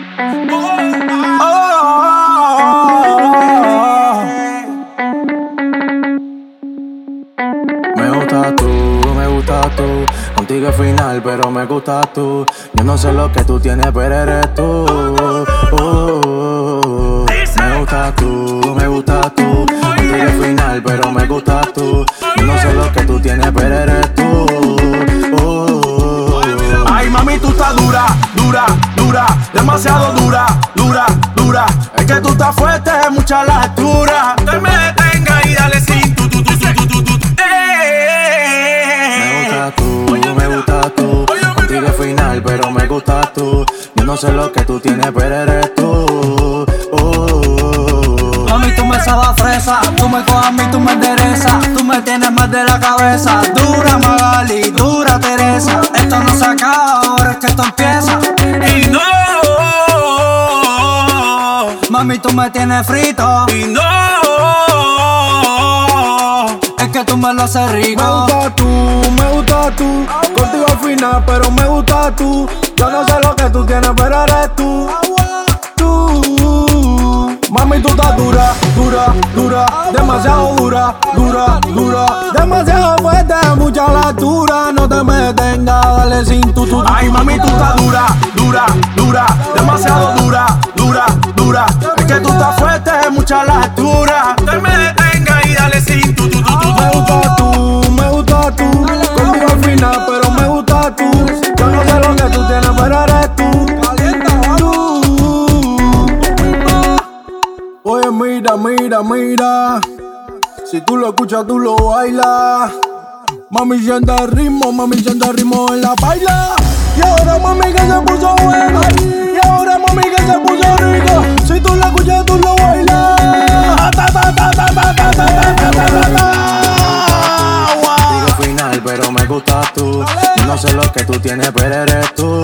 Me gustas tú, contigo es final, pero me gustas tú. Yo no sé lo que tú tienes, pero eres tú. Me gustas tú, contigo es final, pero me gustas tú. Yo no sé lo que tú tienes, pero eres tú. Ay, mami, tú estás dura, dura, dura, demasiado dura, dura, dura. Es que tú estás fuerte, mucha la altura. Te me detenga y dale sin tu. Me gustas tú, contigo es final, pero me gustas tú. Yo no sé lo que tú tienes, pero eres tú. Mami, tú me sabes fresa, tú me cojas a mí, tú me enderezas. Tú me tienes más de la cabeza. Dura Magali, dura Teresa. Esto no se acaba, ahora es que esto empieza. Y no, mami, tú me tienes frito. y no. Es que tú me lo haces rico. Me gustas tú, contigo al final, pero me gustas tú. Yo no sé lo que tú tienes, pero eres tú. Mami, tú estás dura, dura, dura, demasiado dura, dura, dura, demasiado fuerte, mucha la altura. No te me detengas, dale sin tu. Ay, mami, tú estás dura, dura, dura, demasiado dura, dura, dura. Es que tú estás fuerte, mucha la altura. Te me detenga y dale sin tu. Me gustas tú, contigo al final, pero me gustas tú. Yo no sé lo que tú tienes, pero eres tú. Oye, mira, mira, mira. Si tú lo escuchas, tú lo bailas. Mami, siente el ritmo en la baila. Y ahora, mami, que se puso bueno. Y ahora, mami, que se puso rico. Si tú lo escuchas, tú lo bailas. Contigo final, pero me gustas tú. Yo no sé lo que tú tienes, pero eres tú.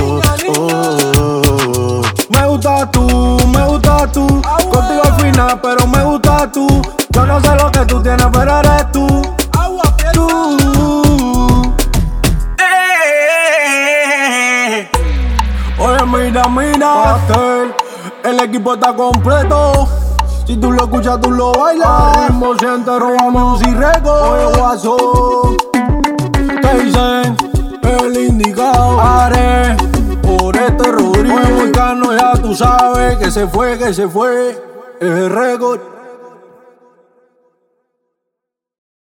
Me gustas tú, contigo al final, pero me gustas tú. Yo no sé lo que tú tienes, pero eres tú. Oye, mira, mira, el equipo está completo. Si tú lo escuchas, tú lo bailas. Ritmo siente, robamos y récord. Oye, guaso, te dicen el indicado. Haré por este Rodrigo. Oye, Volcano, ya tú sabes que se fue, es el récord.